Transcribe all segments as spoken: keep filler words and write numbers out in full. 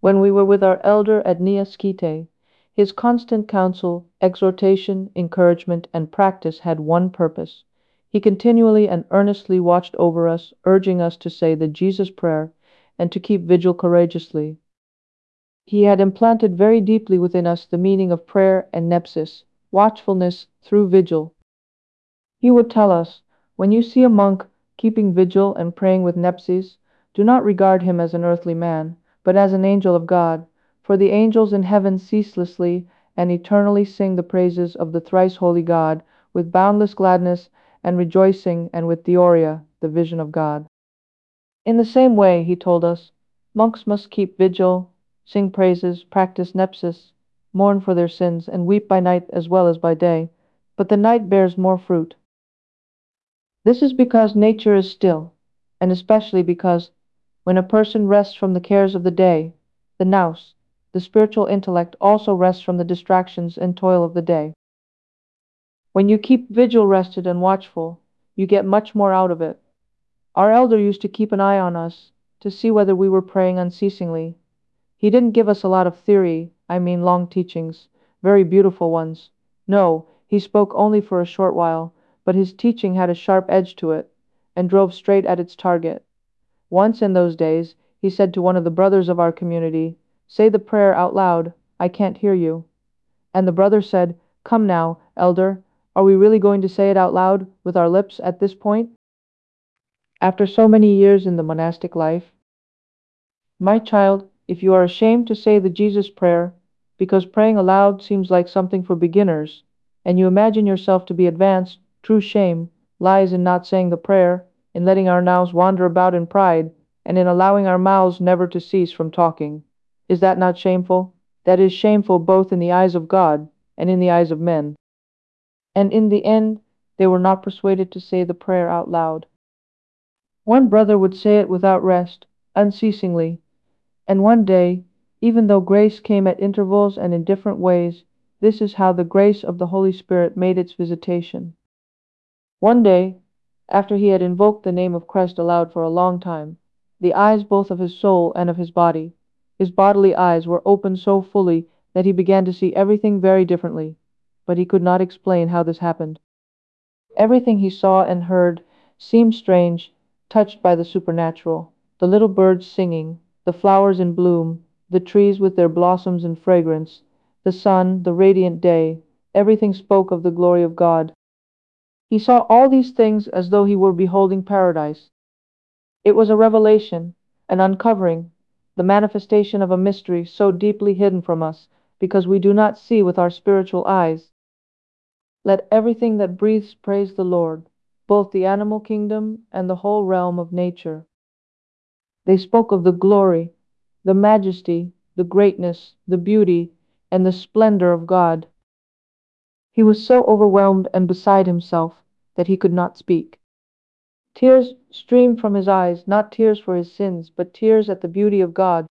When we were with our elder at Niaskite, his constant counsel, exhortation, encouragement, and practice had one purpose. He continually and earnestly watched over us, urging us to say the Jesus prayer and to keep vigil courageously. He had implanted very deeply within us the meaning of prayer and nepsis, watchfulness through vigil. He would tell us, when you see a monk keeping vigil and praying with nepsis, do not regard him as an earthly man, but as an angel of God, for the angels in heaven ceaselessly and eternally sing the praises of the thrice holy God with boundless gladness and rejoicing, and with Theoria, the vision of God. In the same way, he told us, monks must keep vigil, sing praises, practice nepsis, mourn for their sins, and weep by night as well as by day, but the night bears more fruit. This is because nature is still, and especially because, when a person rests from the cares of the day, the nous, the spiritual intellect, also rests from the distractions and toil of the day. When you keep vigil rested and watchful, you get much more out of it. Our elder used to keep an eye on us, to see whether we were praying unceasingly. He didn't give us a lot of theory, I mean long teachings, very beautiful ones. No, he spoke only for a short while, but his teaching had a sharp edge to it, and drove straight at its target. Once in those days, he said to one of the brothers of our community, "Say the prayer out loud, I can't hear you." And the brother said, "Come now, elder, are we really going to say it out loud with our lips at this point? After so many years in the monastic life?" My child, if you are ashamed to say the Jesus prayer, because praying aloud seems like something for beginners, and you imagine yourself to be advanced, true shame lies in not saying the prayer, in letting our nous wander about in pride, and in allowing our mouths never to cease from talking. Is that not shameful? That is shameful both in the eyes of God and in the eyes of men. And in the end, they were not persuaded to say the prayer out loud. One brother would say it without rest, unceasingly, and one day, even though grace came at intervals and in different ways, this is how the grace of the Holy Spirit made its visitation. One day, after he had invoked the name of Christ aloud for a long time, the eyes both of his soul and of his body, his bodily eyes, were opened so fully that he began to see everything very differently, but he could not explain how this happened. Everything he saw and heard seemed strange, touched by the supernatural, the little birds singing, the flowers in bloom, the trees with their blossoms and fragrance, the sun, the radiant day, everything spoke of the glory of God. He saw all these things as though he were beholding paradise. It was a revelation, an uncovering, the manifestation of a mystery so deeply hidden from us, because we do not see with our spiritual eyes. Let everything that breathes praise the Lord, both the animal kingdom and the whole realm of nature. They spoke of the glory, the majesty, the greatness, the beauty, and the splendor of God. He was so overwhelmed and beside himself that he could not speak. Tears streamed from his eyes, not tears for his sins, but tears at the beauty of God.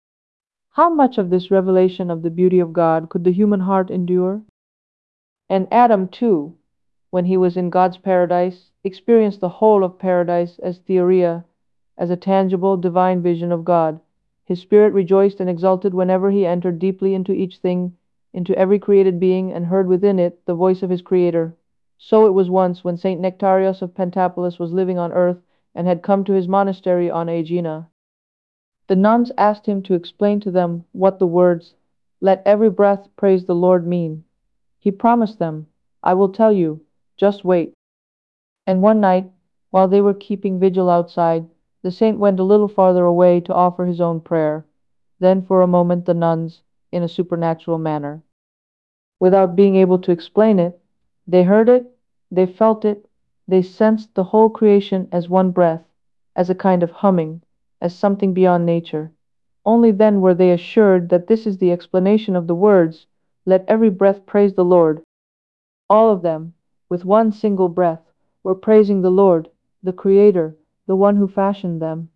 How much of this revelation of the beauty of God could the human heart endure? And Adam, too, when he was in God's paradise, experienced the whole of paradise as theoria, as a tangible, divine vision of God. His spirit rejoiced and exulted whenever he entered deeply into each thing, into every created being, and heard within it the voice of his Creator. So it was once when Saint Nectarios of Pentapolis was living on earth and had come to his monastery on Aegina. The nuns asked him to explain to them what the words, "Let every breath praise the Lord," mean. He promised them, "I will tell you, just wait." And one night, while they were keeping vigil outside, the saint went a little farther away to offer his own prayer. Then for a moment the nuns, in a supernatural manner, without being able to explain it, they heard it, they felt it, they sensed the whole creation as one breath, as a kind of humming, as something beyond nature. Only then were they assured that this is the explanation of the words, "Let every breath praise the Lord." All of them, with one single breath, were praising the Lord, the Creator, the one who fashioned them.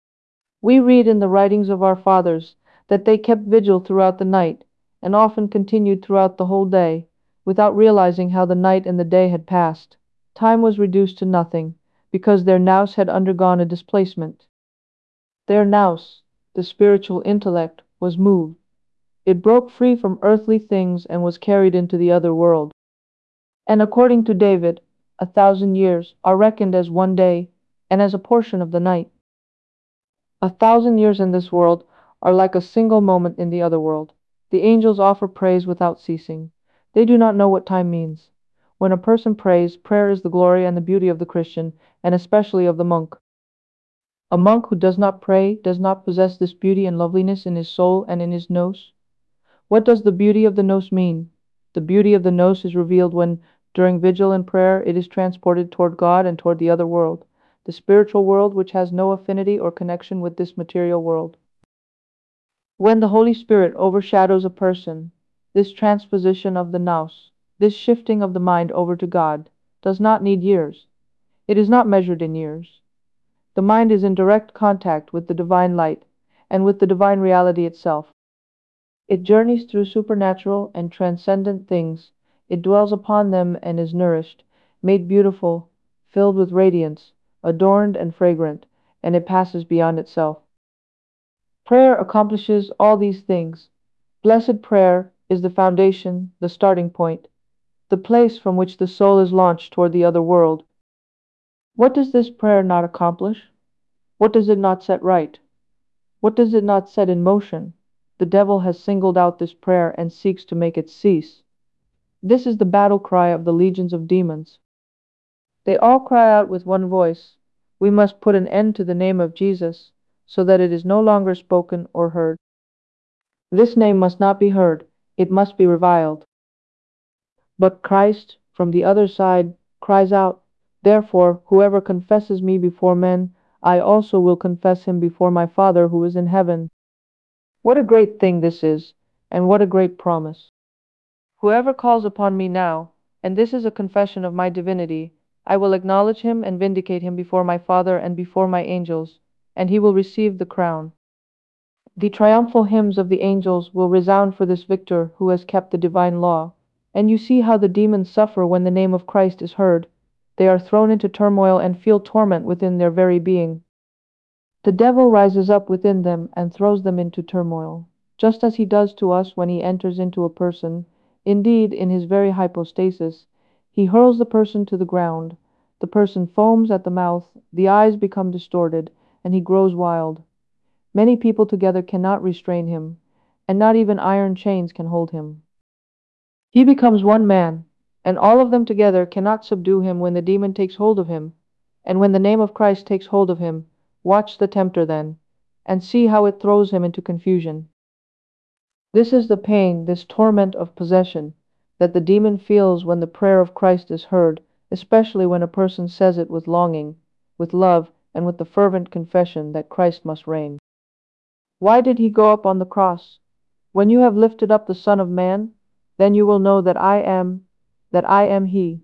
We read in the writings of our fathers that they kept vigil throughout the night, and often continued throughout the whole day, without realizing how the night and the day had passed. Time was reduced to nothing, because their nous had undergone a displacement. Their nous, the spiritual intellect, was moved. It broke free from earthly things and was carried into the other world. And according to David, a thousand years are reckoned as one day, and as a portion of the night. A thousand years in this world are like a single moment in the other world. The angels offer praise without ceasing. They do not know what time means. When a person prays, prayer is the glory and the beauty of the Christian, and especially of the monk. A monk who does not pray does not possess this beauty and loveliness in his soul and in his nose. What does the beauty of the nose mean? The beauty of the nose is revealed when, during vigil and prayer, it is transported toward God and toward the other world, the spiritual world which has no affinity or connection with this material world. When the Holy Spirit overshadows a person, this transposition of the nous, this shifting of the mind over to God, does not need years. It is not measured in years. The mind is in direct contact with the divine light and with the divine reality itself. It journeys through supernatural and transcendent things. It dwells upon them and is nourished, made beautiful, filled with radiance, adorned and fragrant, and it passes beyond itself. Prayer accomplishes all these things. Blessed prayer is the foundation, the starting point, the place from which the soul is launched toward the other world. What does this prayer not accomplish? What does it not set right? What does it not set in motion? The devil has singled out this prayer and seeks to make it cease. This is the battle cry of the legions of demons. They all cry out with one voice, "We must put an end to the name of Jesus, so that it is no longer spoken or heard." This name must not be heard, it must be reviled. But Christ, from the other side, cries out, "Therefore, whoever confesses me before men, I also will confess him before my Father who is in heaven." What a great thing this is, and what a great promise! Whoever calls upon me now, and this is a confession of my divinity, I will acknowledge him and vindicate him before my Father and before my angels, and he will receive the crown. The triumphal hymns of the angels will resound for this victor who has kept the divine law. And you see how the demons suffer when the name of Christ is heard. They are thrown into turmoil and feel torment within their very being. The devil rises up within them and throws them into turmoil, just as he does to us when he enters into a person. Indeed, in his very hypostasis, he hurls the person to the ground. The person foams at the mouth, the eyes become distorted, and he grows wild. Many people together cannot restrain him, and not even iron chains can hold him. He becomes one man, and all of them together cannot subdue him when the demon takes hold of him. And when the name of Christ takes hold of him, watch the tempter then, and see how it throws him into confusion. This is the pain, this torment of possession, that the demon feels when the prayer of Christ is heard, especially when a person says it with longing, with love, and with the fervent confession that Christ must reign. Why did he go up on the cross? When you have lifted up the Son of Man, then you will know that I am, that I am he.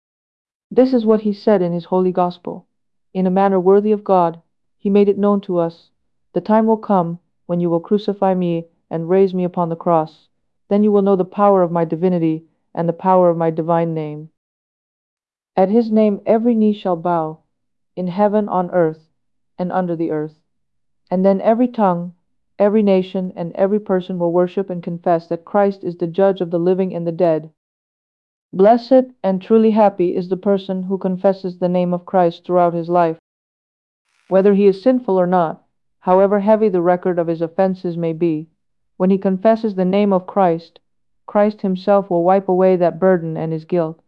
This is what he said in his holy gospel. In a manner worthy of God, he made it known to us. The time will come when you will crucify me and raise me upon the cross. Then you will know the power of my divinity and the power of my divine name. At his name every knee shall bow, in heaven, on earth, and under the earth. And then every tongue, every nation, and every person will worship and confess that Christ is the judge of the living and the dead. Blessed and truly happy is the person who confesses the name of Christ throughout his life. Whether he is sinful or not, however heavy the record of his offenses may be, when he confesses the name of Christ, Christ himself will wipe away that burden and his guilt.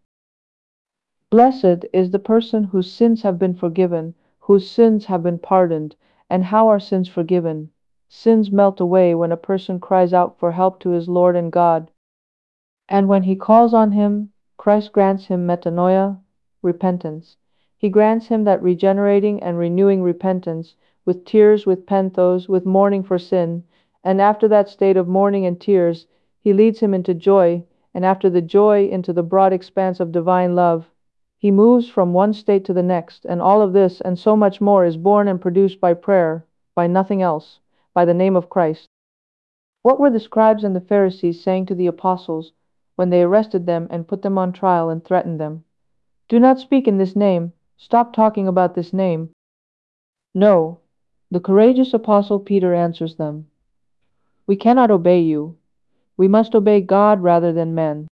Blessed is the person whose sins have been forgiven, whose sins have been pardoned. And how are sins forgiven? Sins melt away when a person cries out for help to his Lord and God. And when he calls on him, Christ grants him metanoia, repentance. He grants him that regenerating and renewing repentance, with tears, with penthos, with mourning for sin, and after that state of mourning and tears, he leads him into joy, and after the joy into the broad expanse of divine love. He moves from one state to the next, and all of this and so much more is born and produced by prayer, by nothing else, by the name of Christ. What were the scribes and the Pharisees saying to the apostles when they arrested them and put them on trial and threatened them? "Do not speak in this name. Stop talking about this name." No, the courageous apostle Peter answers them. We cannot obey you. We must obey God rather than men.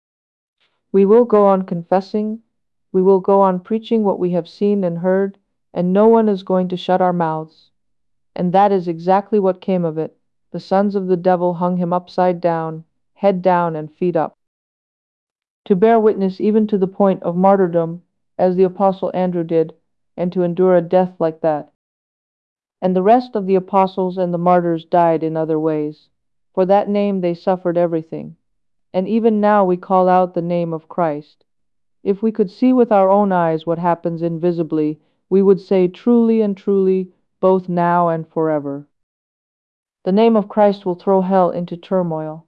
We will go on confessing, we will go on preaching what we have seen and heard, and no one is going to shut our mouths. And that is exactly what came of it. The sons of the devil hung him upside down, head down and feet up, to bear witness even to the point of martyrdom, as the apostle Andrew did, and to endure a death like that. And the rest of the apostles and the martyrs died in other ways. For that name they suffered everything. And even now we call out the name of Christ. If we could see with our own eyes what happens invisibly, we would say truly and truly, both now and forever. The name of Christ will throw hell into turmoil.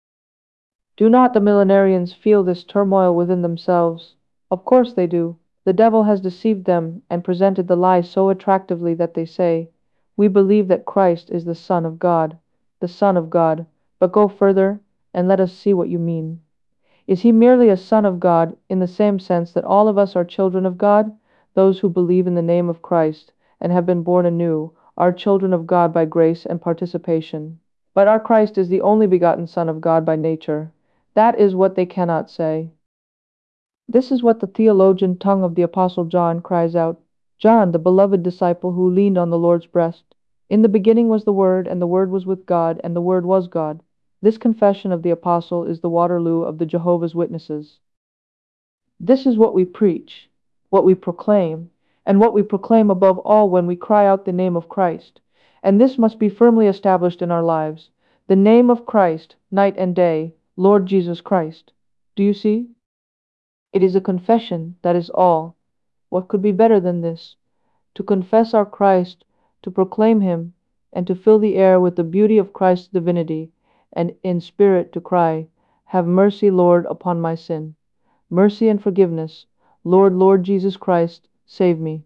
Do not the millenarians feel this turmoil within themselves? Of course they do. The devil has deceived them and presented the lie so attractively that they say, "We believe that Christ is the Son of God." The Son of God. But go further, and let us see what you mean. Is he merely a son of God in the same sense that all of us are children of God? Those who believe in the name of Christ and have been born anew are children of God by grace and participation. But our Christ is the only begotten Son of God by nature. That is what they cannot say. This is what the theologian tongue of the Apostle John cries out. John, the beloved disciple who leaned on the Lord's breast. In the beginning was the Word, and the Word was with God, and the Word was God. This confession of the Apostle is the Waterloo of the Jehovah's Witnesses. This is what we preach, what we proclaim, and what we proclaim above all when we cry out the name of Christ. And this must be firmly established in our lives. The name of Christ, night and day, Lord Jesus Christ. Do you see? It is a confession, that is all. What could be better than this? To confess our Christ, to proclaim him, and to fill the air with the beauty of Christ's divinity, and in spirit to cry, "Have mercy, Lord, upon my sin. Mercy and forgiveness. Lord, Lord Jesus Christ, save me."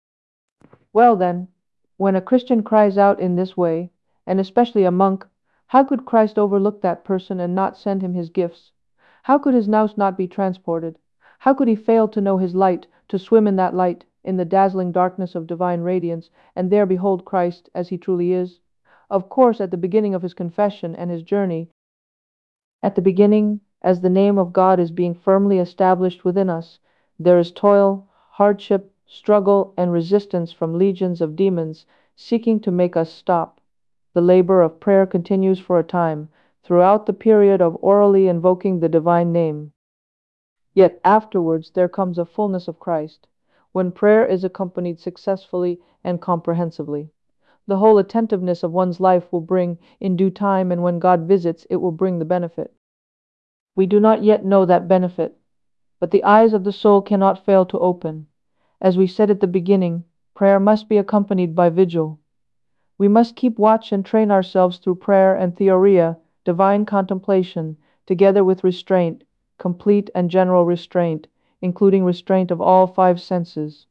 Well then, when a Christian cries out in this way, and especially a monk, how could Christ overlook that person and not send him his gifts? How could his nous not be transported? How could he fail to know his light, to swim in that light, in the dazzling darkness of divine radiance, and there behold Christ as he truly is? Of course, at the beginning of his confession and his journey, at the beginning, as the name of God is being firmly established within us, there is toil, hardship, struggle, and resistance from legions of demons seeking to make us stop. The labor of prayer continues for a time, throughout the period of orally invoking the divine name. Yet afterwards there comes a fullness of Christ, when prayer is accompanied successfully and comprehensively. The whole attentiveness of one's life will bring in due time, and when God visits, it will bring the benefit. We do not yet know that benefit, but the eyes of the soul cannot fail to open. As we said at the beginning, prayer must be accompanied by vigil. We must keep watch and train ourselves through prayer and theoria, divine contemplation, together with restraint, complete and general restraint, including restraint of all five senses.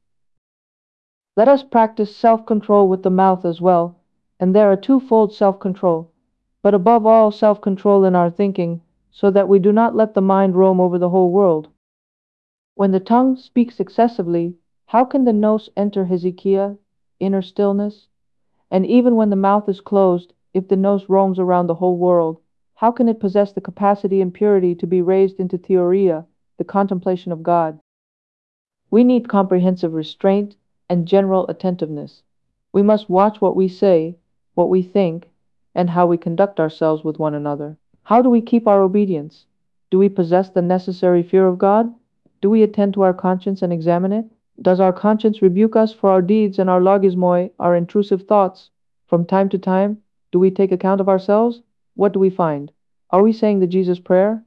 Let us practice self-control with the mouth as well, and there a twofold self-control, but above all self-control in our thinking, so that we do not let the mind roam over the whole world. When the tongue speaks excessively, how can the nous enter hesychia, inner stillness? And even when the mouth is closed, if the nous roams around the whole world, how can it possess the capacity and purity to be raised into theoria, the contemplation of God? We need comprehensive restraint and general attentiveness. We must watch what we say, what we think, and how we conduct ourselves with one another. How do we keep our obedience? Do we possess the necessary fear of God? Do we attend to our conscience and examine it? Does our conscience rebuke us for our deeds and our logismoi, our intrusive thoughts? From time to time, do we take account of ourselves? What do we find? Are we saying the Jesus prayer?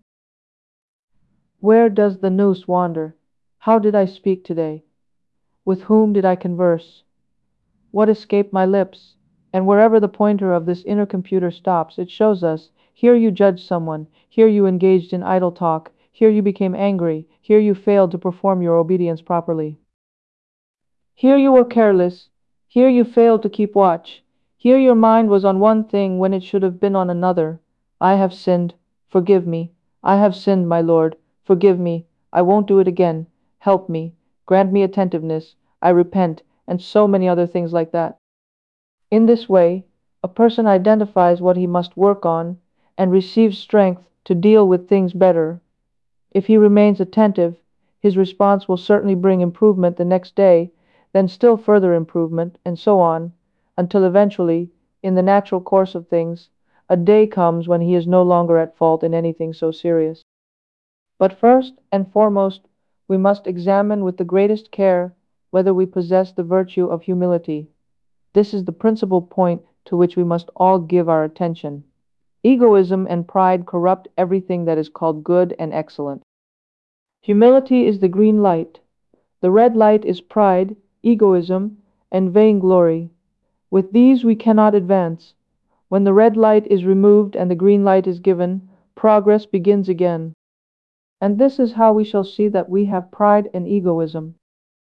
Where does the nous wander? How did I speak today? With whom did I converse? What escaped my lips? And wherever the pointer of this inner computer stops, it shows us, here you judged someone, here you engaged in idle talk, here you became angry, here you failed to perform your obedience properly. Here you were careless, here you failed to keep watch, here your mind was on one thing when it should have been on another. I have sinned, forgive me. I have sinned, my Lord, forgive me. I won't do it again. Help me. Grant me attentiveness. I repent, and so many other things like that. In this way, A person identifies what he must work on and receives strength to deal with things better. If he remains attentive, his response will certainly bring improvement the next day, then still further improvement, and so on, until eventually, in the natural course of things, a day comes when he is no longer at fault in anything so serious. But first and foremost, we must examine with the greatest care whether we possess the virtue of humility. This is the principal point to which we must all give our attention. Egoism and pride corrupt everything that is called good and excellent. Humility is the green light. The red light is pride, egoism, and vainglory. With these we cannot advance. When the red light is removed and the green light is given, progress begins again. And this is how we shall see that we have pride and egoism.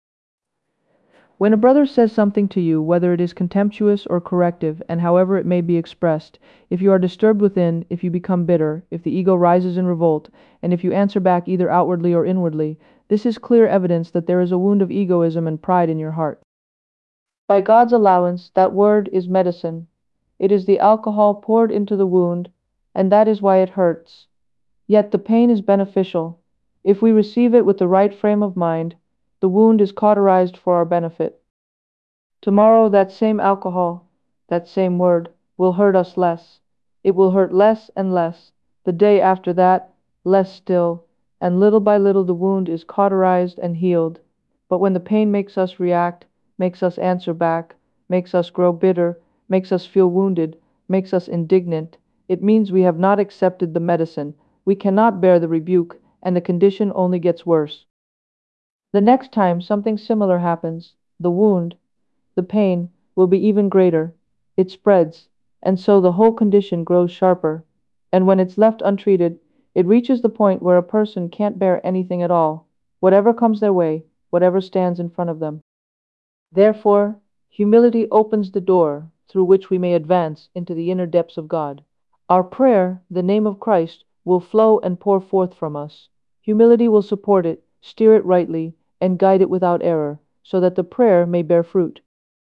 When a brother says something to you, whether it is contemptuous or corrective, and however it may be expressed, if you are disturbed within, if you become bitter, if the ego rises in revolt, and if you answer back either outwardly or inwardly, this is clear evidence that there is a wound of egoism and pride in your heart. By God's allowance, that word is medicine. It is the alcohol poured into the wound, and that is why it hurts. Yet the pain is beneficial. If we receive it with the right frame of mind, the wound is cauterized for our benefit. Tomorrow that same alcohol, that same word, will hurt us less. It will hurt less and less. The day after that, less still, and little by little the wound is cauterized and healed. But when the pain makes us react, makes us answer back, makes us grow bitter, makes us feel wounded, makes us indignant, it means we have not accepted the medicine. We cannot bear the rebuke, and the condition only gets worse. The next time something similar happens, the wound, the pain, will be even greater. It spreads, and so the whole condition grows sharper. And when it's left untreated, it reaches the point where a person can't bear anything at all, whatever comes their way, whatever stands in front of them. Therefore, humility opens the door through which we may advance into the inner depths of God. Our prayer, the name of Christ, will flow and pour forth from us. Humility will support it, steer it rightly, and guide it without error, so that the prayer may bear fruit.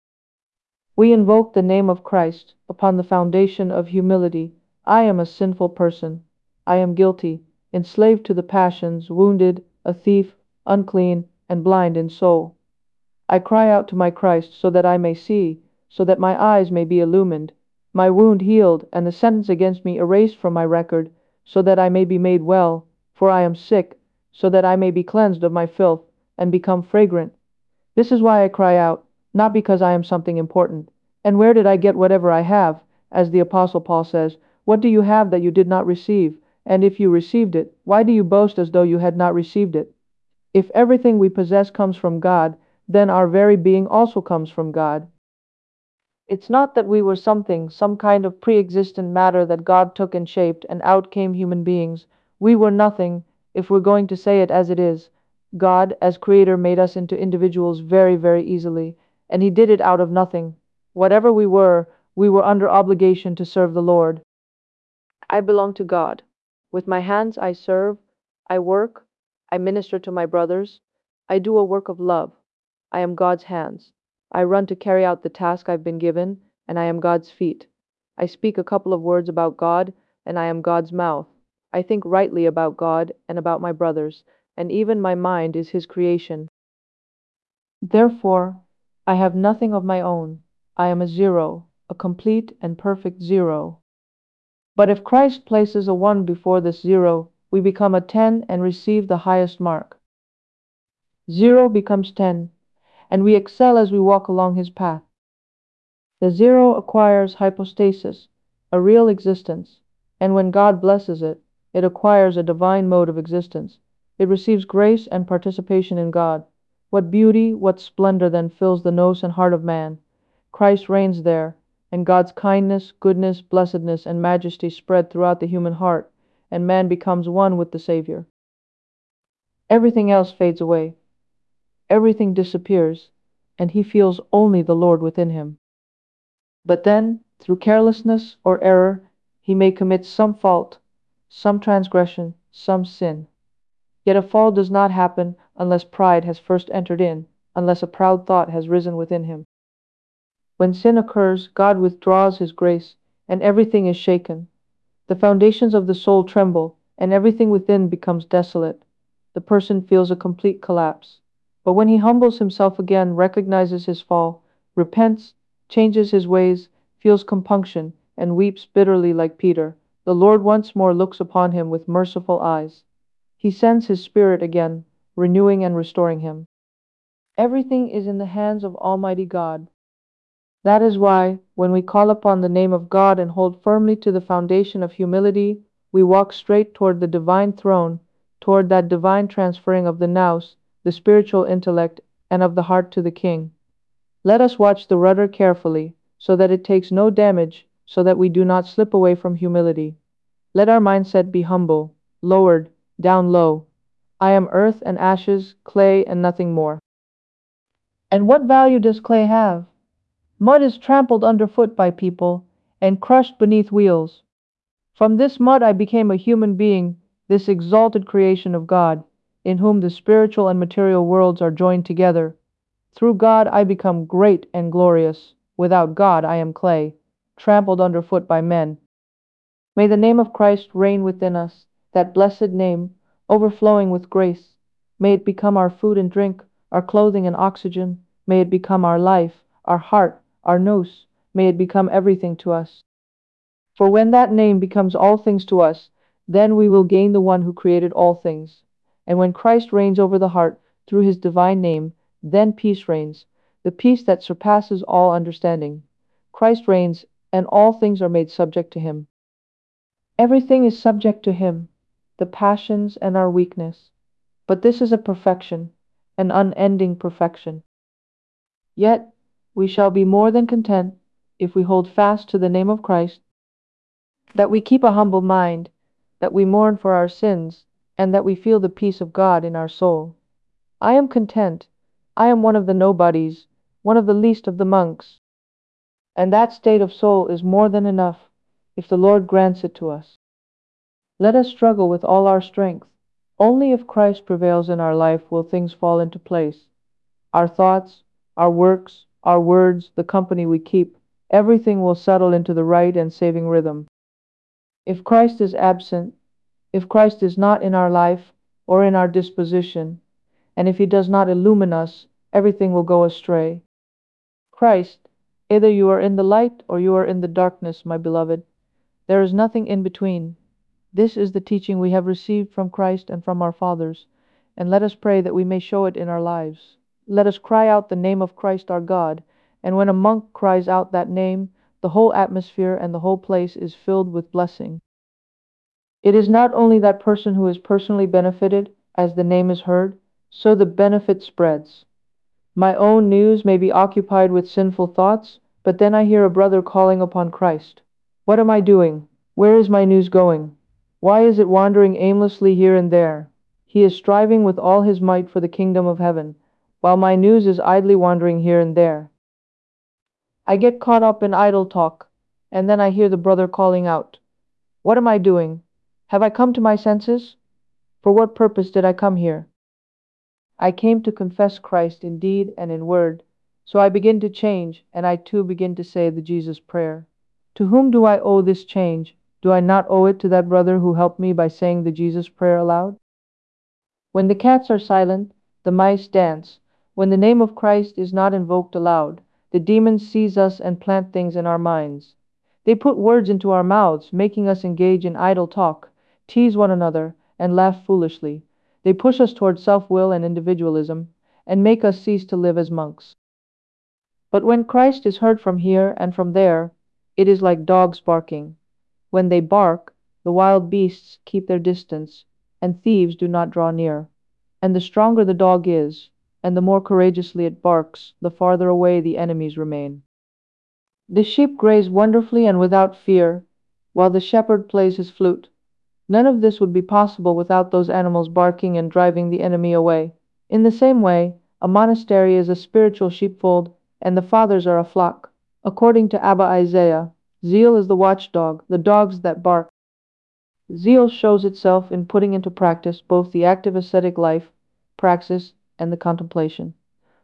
We invoke the name of Christ upon the foundation of humility. I am a sinful person. I am guilty, enslaved to the passions, wounded, a thief, unclean, and blind in soul. I cry out to my Christ so that I may see, so that my eyes may be illumined, my wound healed, and the sentence against me erased from my record, so that I may be made well, for I am sick, so that I may be cleansed of my filth, and become fragrant. This is why I cry out, not because I am something important. And where did I get whatever I have? As the Apostle Paul says, what do you have that you did not receive? And if you received it, why do you boast as though you had not received it? If everything we possess comes from God, then our very being also comes from God. It's not that we were something, some kind of pre-existent matter that God took and shaped, and out came human beings. We were nothing, if we're going to say it as it is. God, as Creator, made us into individuals very, very easily, and He did it out of nothing. Whatever we were, we were under obligation to serve the Lord. I belong to God. With my hands I serve, I work, I minister to my brothers, I do a work of love. I am God's hands. I run to carry out the task I've been given, and I am God's feet. I speak a couple of words about God, and I am God's mouth. I think rightly about God and about my brothers, and even my mind is His creation. Therefore, I have nothing of my own. I am a zero, a complete and perfect zero. But if Christ places a one before this zero, we become a ten and receive the highest mark. Zero becomes ten, and we excel as we walk along His path. The zero acquires hypostasis, a real existence, and when God blesses it, it acquires a divine mode of existence. It receives grace and participation in God. What beauty, what splendor then fills the nose and heart of man! Christ reigns there, and God's kindness, goodness, blessedness, and majesty spread throughout the human heart, and man becomes one with the Savior. Everything else fades away. Everything disappears, and he feels only the Lord within him. But then, through carelessness or error, he may commit some fault, some transgression, some sin. Yet a fall does not happen unless pride has first entered in, unless a proud thought has risen within him. When sin occurs, God withdraws his grace, and everything is shaken. The foundations of the soul tremble, and everything within becomes desolate. The person feels a complete collapse. But when he humbles himself again, recognizes his fall, repents, changes his ways, feels compunction, and weeps bitterly like Peter, the Lord once more looks upon him with merciful eyes. He sends his Spirit again, renewing and restoring him. Everything is in the hands of Almighty God. That is why, when we call upon the name of God and hold firmly to the foundation of humility, we walk straight toward the divine throne, toward that divine transferring of the nous, the spiritual intellect, and of the heart to the King. Let us watch the rudder carefully, so that it takes no damage, so that we do not slip away from humility. Let our mindset be humble, lowered, down low. I am earth and ashes, clay and nothing more. And what value does clay have? Mud is trampled underfoot by people and crushed beneath wheels. From this mud I became a human being, this exalted creation of God, in whom the spiritual and material worlds are joined together. Through God I become great and glorious. Without God I am clay, trampled underfoot by men. May the name of Christ reign within us, that blessed name, overflowing with grace. May it become our food and drink, our clothing and oxygen. May it become our life, our heart, our nous. May it become everything to us. For when that name becomes all things to us, then we will gain the one who created all things. And when Christ reigns over the heart through his divine name, then peace reigns, the peace that surpasses all understanding. Christ reigns, and all things are made subject to him. Everything is subject to him, the passions and our weakness. But this is a perfection, an unending perfection. Yet we shall be more than content if we hold fast to the name of Christ, that we keep a humble mind, that we mourn for our sins, and that we feel the peace of God in our soul. I am content. I am one of the nobodies, one of the least of the monks. And that state of soul is more than enough, if the Lord grants it to us. Let us struggle with all our strength. Only if Christ prevails in our life will things fall into place. Our thoughts, our works, our words, the company we keep, everything will settle into the right and saving rhythm. If Christ is absent, if Christ is not in our life or in our disposition, and if he does not illumine us, everything will go astray. Christ, either you are in the light or you are in the darkness, my beloved. There is nothing in between. This is the teaching we have received from Christ and from our fathers, and let us pray that we may show it in our lives. Let us cry out the name of Christ our God, and when a monk cries out that name, the whole atmosphere and the whole place is filled with blessing. It is not only that person who is personally benefited as the name is heard, so the benefit spreads. My own nous may be occupied with sinful thoughts, but then I hear a brother calling upon Christ. What am I doing? Where is my nous going? Why is it wandering aimlessly here and there? He is striving with all his might for the kingdom of heaven, while my nous is idly wandering here and there. I get caught up in idle talk, and then I hear the brother calling out, "What am I doing? Have I come to my senses? For what purpose did I come here? I came to confess Christ in deed and in word." So I begin to change, and I too begin to say the Jesus prayer. To whom do I owe this change? Do I not owe it to that brother who helped me by saying the Jesus prayer aloud? When the cats are silent, the mice dance. When the name of Christ is not invoked aloud, the demons seize us and plant things in our minds. They put words into our mouths, making us engage in idle talk, tease one another, and laugh foolishly. They push us toward self-will and individualism, and make us cease to live as monks. But when Christ is heard from here and from there, it is like dogs barking. When they bark, the wild beasts keep their distance, and thieves do not draw near. And the stronger the dog is, and the more courageously it barks, the farther away the enemies remain. The sheep graze wonderfully and without fear, while the shepherd plays his flute. None of this would be possible without those animals barking and driving the enemy away. In the same way, a monastery is a spiritual sheepfold, and the fathers are a flock. According to Abba Isaiah, zeal is the watchdog, the dogs that bark. Zeal shows itself in putting into practice both the active ascetic life, praxis, and the contemplation.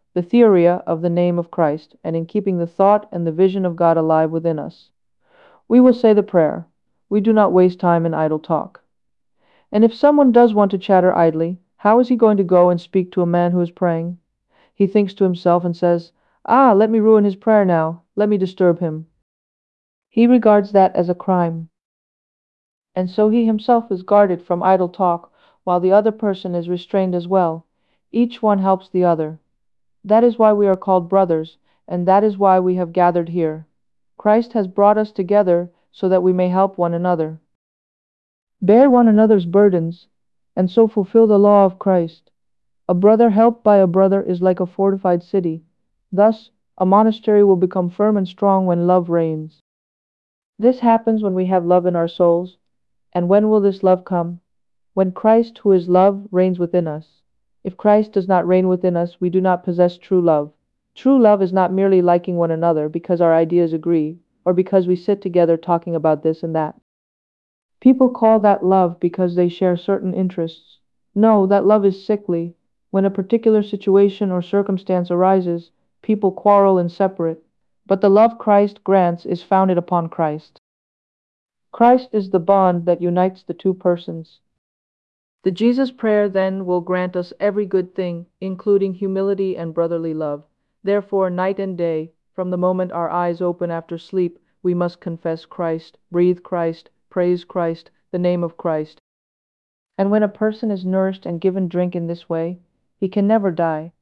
the theoria of the name of Christ, and in keeping the thought and the vision of God alive within us. We will say the prayer. We do not waste time in idle talk. And if someone does want to chatter idly, how is he going to go and speak to a man who is praying? He thinks to himself and says, "Ah, let me ruin his prayer now. Let me disturb him." He regards that as a crime. And so he himself is guarded from idle talk, while the other person is restrained as well. Each one helps the other. That is why we are called brothers, and that is why we have gathered here. Christ has brought us together so that we may help one another, bear one another's burdens, and so fulfill the law of Christ. A brother helped by a brother is like a fortified city. Thus, a monastery will become firm and strong when love reigns. This happens when we have love in our souls. And when will this love come? When Christ, who is love, reigns within us. If Christ does not reign within us, we do not possess true love. True love is not merely liking one another because our ideas agree, or because we sit together talking about this and that. People call that love because they share certain interests. No, that love is sickly. When a particular situation or circumstance arises, people quarrel and separate. But the love Christ grants is founded upon Christ. Christ is the bond that unites the two persons. The Jesus prayer then will grant us every good thing, including humility and brotherly love. Therefore, night and day, from the moment our eyes open after sleep, we must confess Christ, breathe Christ, praise Christ, the name of Christ. And when a person is nourished and given drink in this way, he can never die.